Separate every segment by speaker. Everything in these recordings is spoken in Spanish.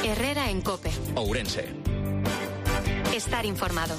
Speaker 1: Herrera en COPE.
Speaker 2: Ourense.
Speaker 1: Estar informado.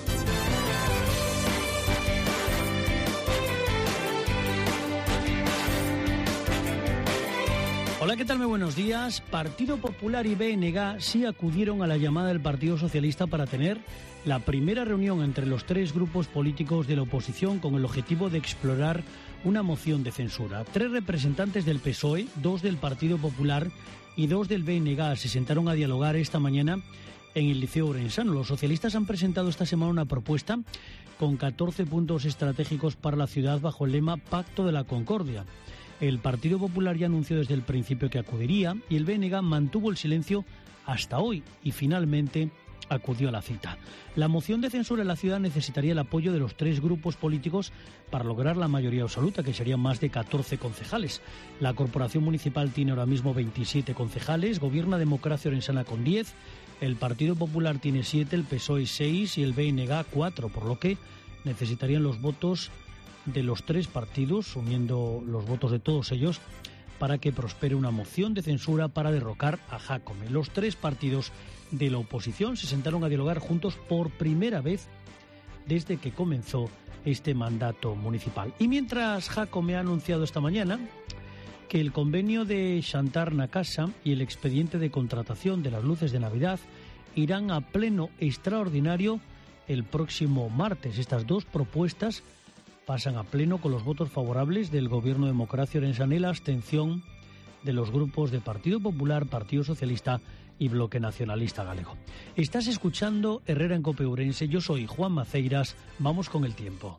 Speaker 3: Hola, ¿qué tal? Muy buenos días. Partido Popular y BNG sí acudieron a la llamada del Partido Socialista para tener la primera reunión entre los tres grupos políticos de la oposición con el objetivo de explorar una moción de censura. 3 representantes del PSOE, 2 del Partido Popular y 2 del BNG se sentaron a dialogar esta mañana en el Liceo Orensano. Los socialistas han presentado esta semana una propuesta con 14 puntos estratégicos para la ciudad bajo el lema Pacto de la Concordia. El Partido Popular ya anunció desde el principio que acudiría y el BNG mantuvo el silencio hasta hoy y finalmente acudió a la cita. La moción de censura en la ciudad necesitaría el apoyo de los 3 grupos políticos para lograr la mayoría absoluta, que serían más de 14 concejales. La corporación municipal tiene ahora mismo 27 concejales, gobierna Democracia Orensana con 10, el Partido Popular tiene 7, el PSOE 6 y el BNG 4, por lo que necesitarían los votos de los 3 partidos, uniendo los votos de todos ellos, para que prospere una moción de censura para derrocar a Jácome. Los 3 partidos de la oposición se sentaron a dialogar juntos por primera vez desde que comenzó este mandato municipal. Y mientras Jácome ha anunciado esta mañana que el convenio de Chantar na Casa y el expediente de contratación de las luces de Navidad irán a pleno extraordinario el próximo martes. Estas 2 propuestas pasan a pleno con los votos favorables del Gobierno Democracia Orensana y la abstención de los grupos de Partido Popular, Partido Socialista y Bloque Nacionalista Galego. Estás escuchando Herrera en COPE Ourense. Yo soy Juan Maceiras. Vamos con el tiempo.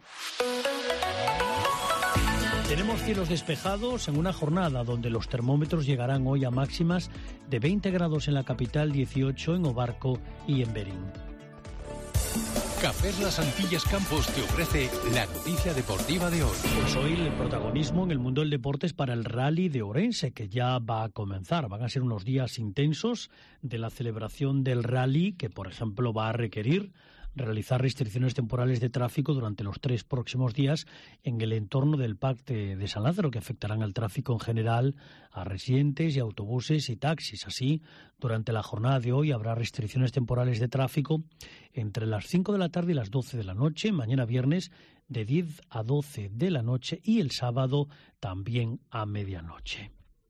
Speaker 3: Tenemos cielos despejados en una jornada donde los termómetros llegarán hoy a máximas de 20 grados en la capital, 18 en Obarco y en Berín.
Speaker 4: Cafés Las Antillas Campos te ofrece la noticia deportiva de hoy.
Speaker 3: Pues hoy el protagonismo en el mundo del deporte es para el Rally de Ourense, que ya va a comenzar. Van a ser unos días intensos de la celebración del Rally, que por ejemplo va a requerir realizar restricciones temporales de tráfico durante los 3 próximos días en el entorno del Parque de San Lázaro, que afectarán al tráfico en general, a residentes y autobuses y taxis. Así, durante la jornada de hoy habrá restricciones temporales de tráfico entre las 5 de la tarde y las 12 de la noche, mañana viernes de 10 a 12 de la noche y el sábado también a medianoche.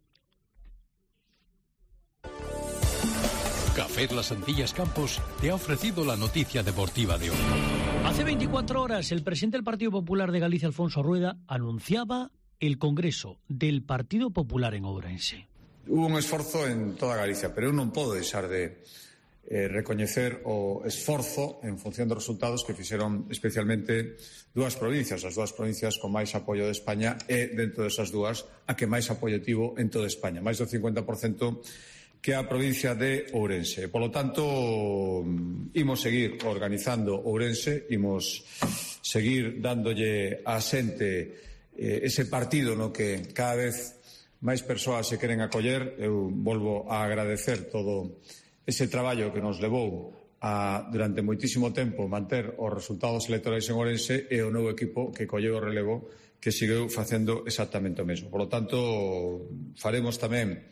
Speaker 4: Café Las Antillas Campos te ha ofrecido la noticia deportiva de hoy.
Speaker 3: Hace 24 horas el presidente del Partido Popular de Galicia, Alfonso Rueda, anunciaba el Congreso del Partido Popular en Ourense.
Speaker 5: Hubo un esforzo en toda Galicia, pero eu non podo deixar de recoñecer o esforzo en función dos resultados que fixeron especialmente 2 provincias, as 2 provincias con máis apoio de España e dentro desas 2 a que máis apoio tivo en toda España, máis do 50% que a provincia de Ourense. Por lo tanto, imos seguir organizando Ourense, imos seguir dándolle a xente ese partido no que cada vez máis persoas se queren acoller. Eu volvo a agradecer todo ese traballo que nos levou a, durante moitísimo tempo, manter os resultados electorais en Ourense e o novo equipo que colleu o relevo que seguiu facendo exactamente o mesmo. Por lo tanto, faremos tamén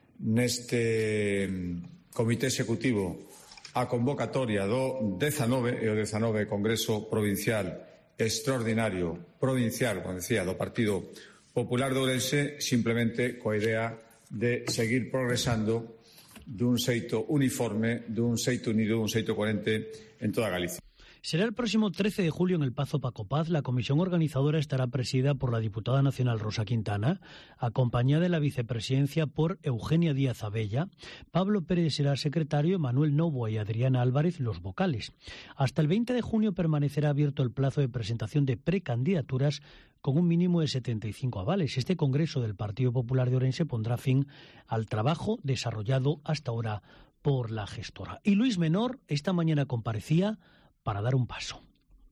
Speaker 5: neste comité executivo a convocatoria do 19 e o 19 Congreso Provincial Extraordinario Provincial, como decía, do Partido Popular de Ourense, simplemente coa idea de seguir progresando dun xeito uniforme, dun xeito unido, dun xeito coherente en toda Galicia.
Speaker 3: Será el próximo 13 de julio en el Pazo Paco Paz. La comisión organizadora estará presidida por la diputada nacional Rosa Quintana, acompañada de la vicepresidencia por Eugenia Díaz Abella. Pablo Pérez será secretario, Manuel Novoa y Adriana Álvarez los vocales. Hasta el 20 de junio permanecerá abierto el plazo de presentación de precandidaturas con un mínimo de 75 avales. Este Congreso del Partido Popular de Ourense pondrá fin al trabajo desarrollado hasta ahora por la gestora. Y Luis Menor esta mañana comparecía para dar un paso.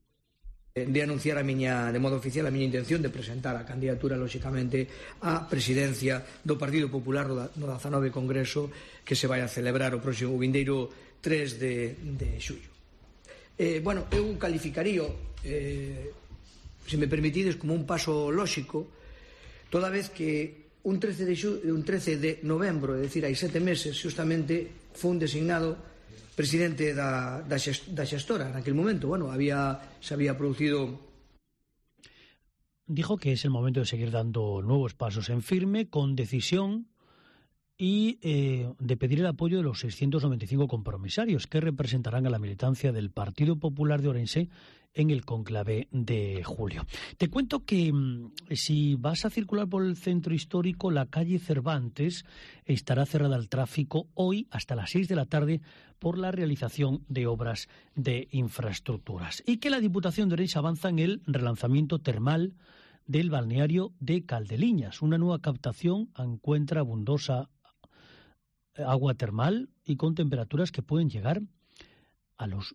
Speaker 6: De anunciar de modo oficial a miña intención de presentar a candidatura, lóxicamente, á presidencia do Partido Popular no 19 Congreso que se vai a celebrar o próximo vindeiro 3 de xullo. Eu calificaría, se me permitides, como un paso lóxico, toda vez que un 13 de novembro, é dicir, hai 7 meses, justamente foi un designado presidente da xestora naquele momento. Bueno, se había producido.
Speaker 3: Dijo que es el momento de seguir dando nuevos pasos en firme, con decisión, y de pedir el apoyo de los 695 compromisarios que representarán a la militancia del Partido Popular de Ourense en el conclave de julio. Te cuento que si vas a circular por el centro histórico, la calle Cervantes estará cerrada al tráfico hoy hasta las 6 de la tarde por la realización de obras de infraestructuras. Y que la Diputación de Ourense avanza en el relanzamiento termal del balneario de Caldeliñas. Una nueva captación encuentra abundosa agua termal y con temperaturas que pueden llegar a los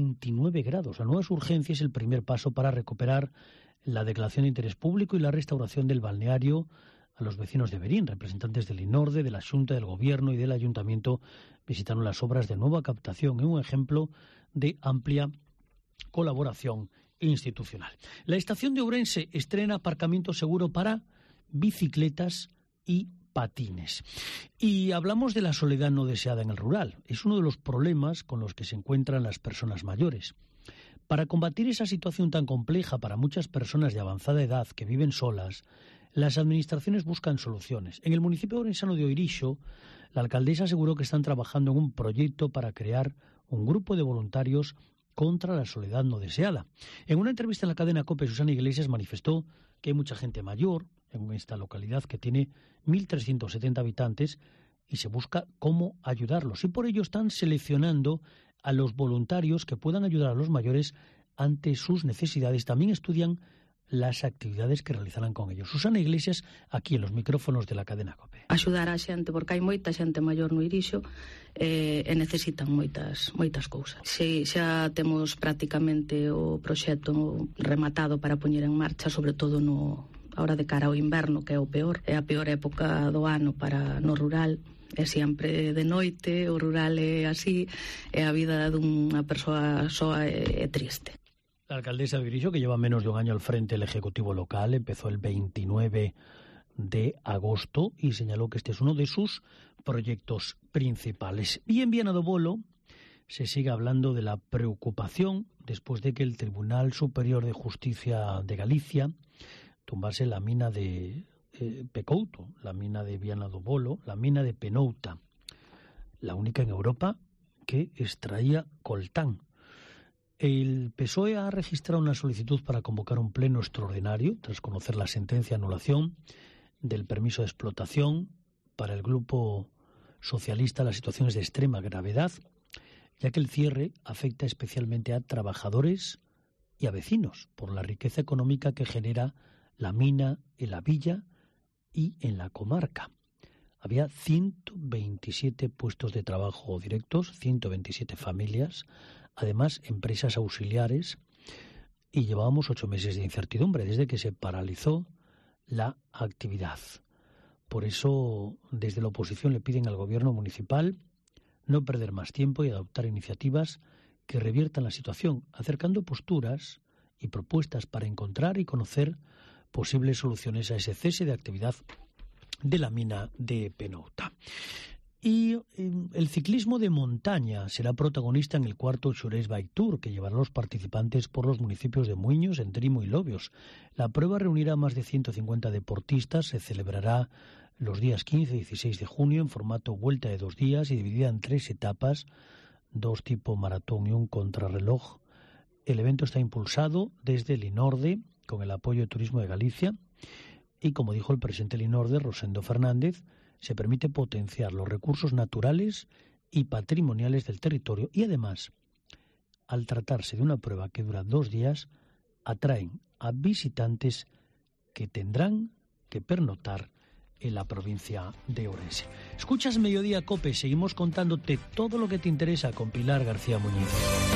Speaker 3: 29 grados. La nueva urgencia es el primer paso para recuperar la declaración de interés público y la restauración del balneario a los vecinos de Verín. Representantes del INORDE, de la Xunta, del Gobierno y del Ayuntamiento visitaron las obras de nueva captación en un ejemplo de amplia colaboración institucional. La estación de Ourense estrena aparcamiento seguro para bicicletas y patines. Y hablamos de la soledad no deseada en el rural. Es uno de los problemas con los que se encuentran las personas mayores. Para combatir esa situación tan compleja para muchas personas de avanzada edad que viven solas, las administraciones buscan soluciones. En el municipio orensano de Oirixo, la alcaldesa aseguró que están trabajando en un proyecto para crear un grupo de voluntarios contra la soledad no deseada. En una entrevista en la cadena COPE, Susana Iglesias manifestó que hay mucha gente mayor en esta localidad que tiene 1.370 habitantes y se busca cómo ayudarlos. Y por ello están seleccionando a los voluntarios que puedan ayudar a los mayores ante sus necesidades. También estudian las actividades que realizarán con ellos. Susana Iglesias, aquí en los micrófonos de la cadena COPE.
Speaker 2: Axudar a xente, porque hai moita xente maior no Irixo e necesitan moitas cousas. Si xa temos prácticamente o proxecto rematado para poñer en marcha, sobre todo ahora de cara ao inverno, que é o peor, é a peor época do ano para no rural, é sempre de noite, o rural é así, e a vida dunha persoa soa é triste.
Speaker 3: La alcaldesa de Oirixo, que lleva menos de un año al frente del Ejecutivo local, empezó el 29 de agosto y señaló que este es uno de sus proyectos principales. Y en Viana do Bolo se sigue hablando de la preocupación después de que el Tribunal Superior de Justicia de Galicia tumbase la mina de Pecouto, la mina de Viana do Bolo, la mina de Penouta, la única en Europa que extraía coltán. El PSOE ha registrado una solicitud para convocar un pleno extraordinario tras conocer la sentencia de anulación del permiso de explotación. Para el grupo socialista la situación es de extrema gravedad, ya que el cierre afecta especialmente a trabajadores y a vecinos por la riqueza económica que genera la mina en la villa y en la comarca. Había 127 puestos de trabajo directos, 127 familias, además empresas auxiliares, y llevábamos 8 meses de incertidumbre desde que se paralizó la actividad. Por eso, desde la oposición le piden al gobierno municipal no perder más tiempo y adoptar iniciativas que reviertan la situación, acercando posturas y propuestas para encontrar y conocer posibles soluciones a ese cese de actividad de la mina de Penouta. Y el ciclismo de montaña será protagonista en el cuarto Xurés Bike Tour, que llevará a los participantes por los municipios de Muiños, Entrimo y Lobios. La prueba reunirá a más de 150 deportistas, se celebrará los días 15 y 16 de junio en formato vuelta de 2 días y dividida en 3 etapas, 2 tipo maratón y un contrarreloj. El evento está impulsado desde el INORDE con el apoyo de Turismo de Galicia y, como dijo el presidente del INORDE, Rosendo Fernández, se permite potenciar los recursos naturales y patrimoniales del territorio y, además, al tratarse de una prueba que dura 2 días, atraen a visitantes que tendrán que pernoctar en la provincia de Ourense. Escuchas Mediodía COPE, seguimos contándote todo lo que te interesa con Pilar García Muñiz.